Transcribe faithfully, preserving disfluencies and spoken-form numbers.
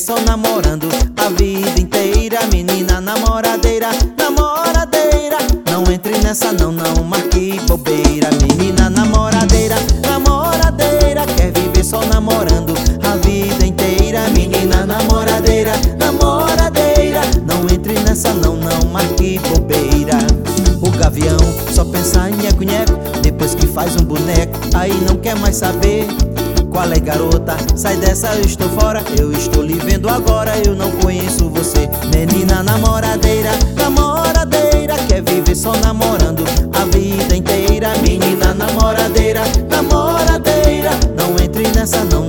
só namorando a vida inteira. Menina namoradeira, namoradeira, não entre nessa não, não marque bobeira. Menina namoradeira, namoradeira, quer viver só namorando a vida inteira. Menina namoradeira, namoradeira, não entre nessa não, não marque bobeira. O gavião só pensa em nheco-nheco, depois que faz um boneco, aí não quer mais saber. Qual é, garota? Sai dessa, eu estou fora, eu estou lhe vendo agora, eu não conheço você. Menina namoradeira, namoradeira, quer viver só namorando a vida inteira. Menina namoradeira, namoradeira, não entre nessa não,